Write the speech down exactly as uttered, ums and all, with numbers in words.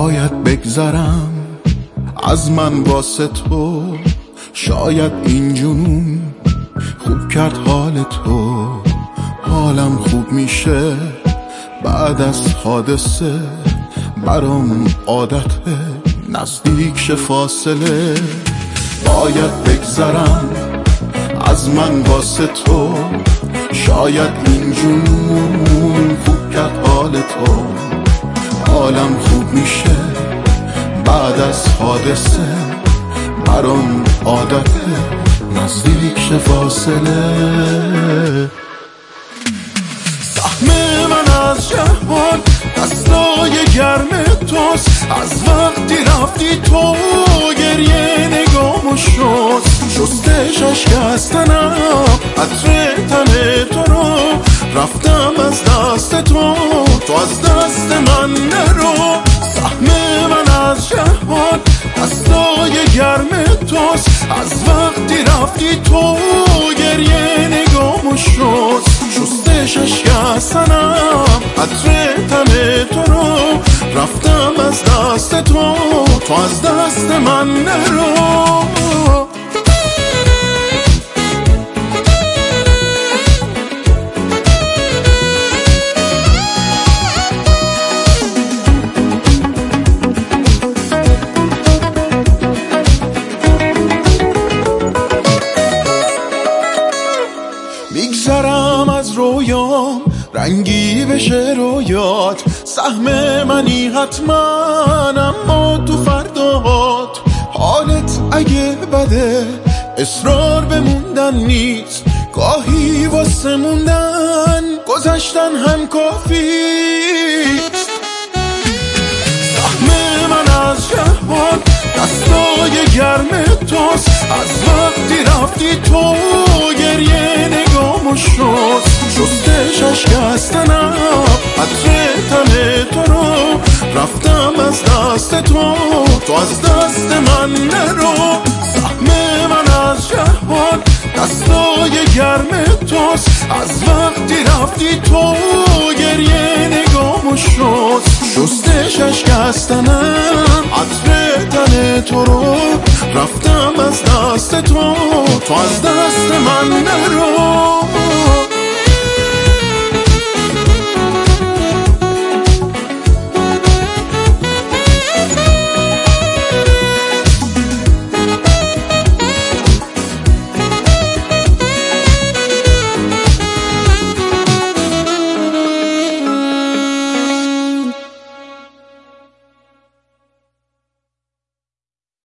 باید بگذرم از من واسه تو، شاید این جنون خوب کرد حال تو. حالم خوب میشه بعد از حادثه، برام عادته نزدیک شه فاصله. باید بگذرم از من واسه تو، شاید این جنون خوب کرد حال تو. حالم خوب میشه بعد از حادثه، برام عادته نزدیک شه فاصله. سهم من از جهان دستای گرم توست، از وقتی رفتی تو گریه نگامو شد. شسته شکستنم عطر تن تو رو، رفتم از دست تو، تو از دست من نرو. سهم من از جهان دستای گرم توست، از وقتی رفتی تو گریه نگامو شد. شسته شکستنم عطر تن تو رو، رفتم از دست تو، تو از دست من نرو. میگذرم از رویام رنگی بشه رویات، سهم منی حتما اما تو فردات. حالت اگه بده اصرار بموندن نیست، گاهی واسه موندن گذشتن هم کافیست. سهم من از جهان دستای گرم توست، از وقتی رفتی تو گریه نگامو شد. شسته شکستنم عطر تن تو رو، رفتم از دست تو، تو از دست من نرو. سهم من از جهان دستای گرم توست، از وقتی رفتی تو گریه نگامو شد. شسته شکستنم عطر تن تو رو، رفتم از دست تو، تو از دست من نرو.